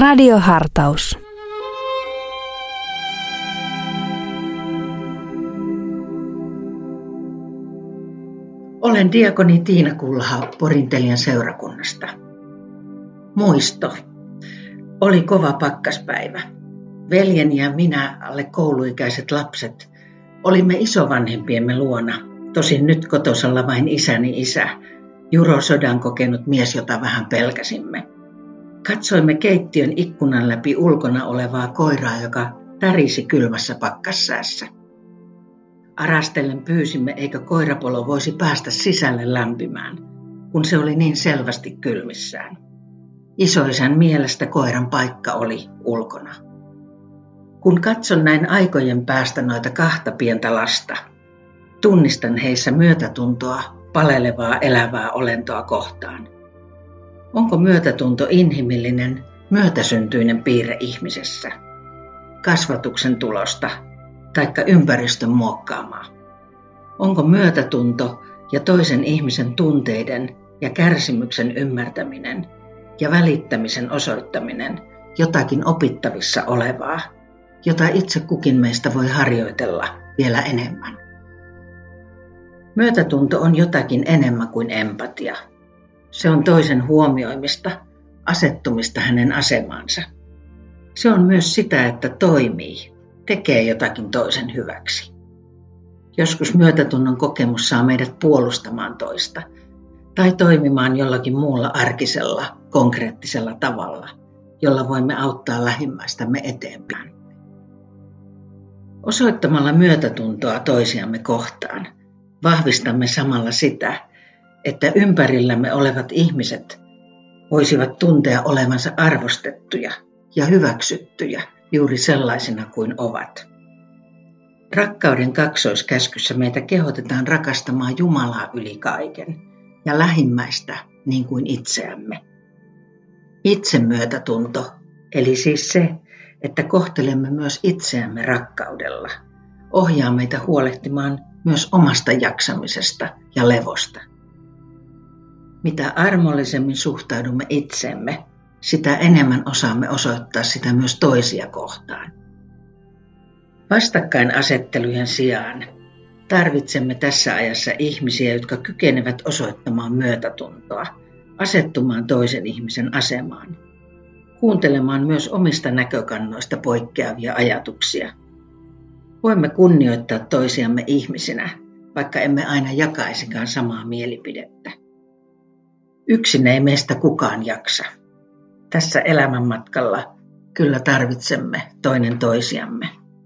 Radiohartaus. Olen diakoni Tiina Kulha Porintelian seurakunnasta. Muisto. Oli kova pakkaspäivä. Veljeni ja minä, alle kouluikäiset lapset, olimme isovanhempiemme luona. Tosin nyt kotosalla vain isäni isä, jurosodan kokenut mies, jota vähän pelkäsimme. Katsoimme keittiön ikkunan läpi ulkona olevaa koiraa, joka tärisi kylmässä pakkassäässä. Arastellen pyysimme, eikö koirapolo voisi päästä sisälle lämpimään, kun se oli niin selvästi kylmissään. Isoisän mielestä koiran paikka oli ulkona. Kun katson näin aikojen päästä noita kahta pientä lasta, tunnistan heissä myötätuntoa palelevaa elävää olentoa kohtaan. Onko myötätunto inhimillinen, myötäsyntyinen piirre ihmisessä? Kasvatuksen tulosta taikka ympäristön muokkaamaa? Onko myötätunto ja toisen ihmisen tunteiden ja kärsimyksen ymmärtäminen ja välittämisen osoittaminen jotakin opittavissa olevaa, jota itse kukin meistä voi harjoitella vielä enemmän? Myötätunto on jotakin enemmän kuin empatia. Se on toisen huomioimista, asettumista hänen asemaansa. Se on myös sitä, että toimii, tekee jotakin toisen hyväksi. Joskus myötätunnon kokemus saa meidät puolustamaan toista tai toimimaan jollakin muulla arkisella, konkreettisella tavalla, jolla voimme auttaa lähimmäistämme eteenpäin. Osoittamalla myötätuntoa toisiamme kohtaan vahvistamme samalla sitä, että ympärillämme olevat ihmiset voisivat tuntea olevansa arvostettuja ja hyväksyttyjä juuri sellaisina kuin ovat. Rakkauden kaksoiskäskyssä meitä kehotetaan rakastamaan Jumalaa yli kaiken ja lähimmäistä niin kuin itseämme. Itsemyötätunto, eli siis se, että kohtelemme myös itseämme rakkaudella, ohjaa meitä huolehtimaan myös omasta jaksamisesta ja levosta. Mitä armollisemmin suhtaudumme itseemme, sitä enemmän osaamme osoittaa sitä myös toisia kohtaan. Vastakkainasettelujen sijaan tarvitsemme tässä ajassa ihmisiä, jotka kykenevät osoittamaan myötätuntoa, asettumaan toisen ihmisen asemaan, kuuntelemaan myös omista näkökannoista poikkeavia ajatuksia. Voimme kunnioittaa toisiamme ihmisinä, vaikka emme aina jakaisikaan samaa mielipidettä. Yksin ei meistä kukaan jaksa. Tässä elämänmatkalla kyllä tarvitsemme toinen toisiamme.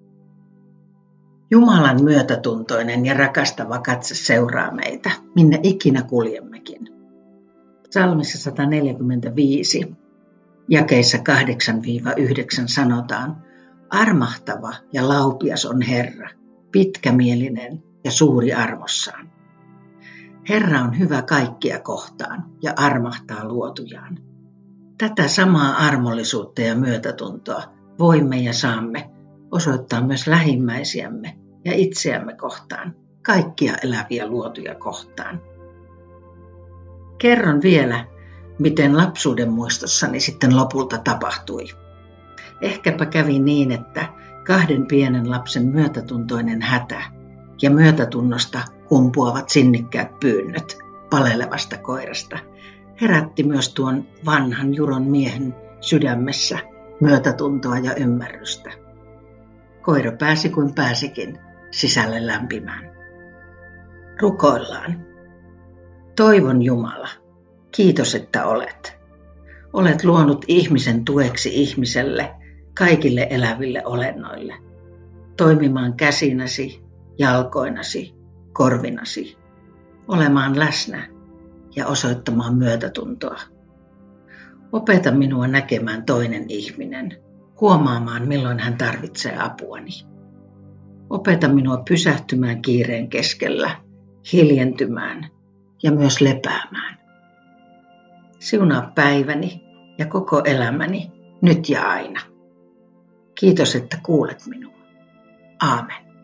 Jumalan myötätuntoinen ja rakastava katse seuraa meitä, minne ikinä kuljemmekin. Psalmissa 145, jakeissa 8-9 sanotaan, armahtava ja laupias on Herra, pitkämielinen ja suuri armossaan. Herra on hyvä kaikkia kohtaan ja armahtaa luotujaan. Tätä samaa armollisuutta ja myötätuntoa voimme ja saamme osoittaa myös lähimmäisiämme ja itseämme kohtaan, kaikkia eläviä luotuja kohtaan. Kerron vielä, miten lapsuuden muistossani sitten lopulta tapahtui. Ehkäpä kävi niin, että kahden pienen lapsen myötätuntoinen hätä ja myötätunnosta kumpuavat sinnikkäät pyynnöt palelevasta koirasta herätti myös tuon vanhan juron miehen sydämessä myötätuntoa ja ymmärrystä. Koira pääsi kuin pääsikin sisälle lämpimään. Rukoillaan. Toivon Jumala, kiitos että olet. Olet luonut ihmisen tueksi ihmiselle, kaikille eläville olennoille, toimimaan käsinäsi, jalkoinasi, korvinasi, olemaan läsnä ja osoittamaan myötätuntoa. Opeta minua näkemään toinen ihminen, huomaamaan milloin hän tarvitsee apuani. Opeta minua pysähtymään kiireen keskellä, hiljentymään ja myös lepäämään. Siunaa päiväni ja koko elämäni nyt ja aina. Kiitos, että kuulet minua. Aamen.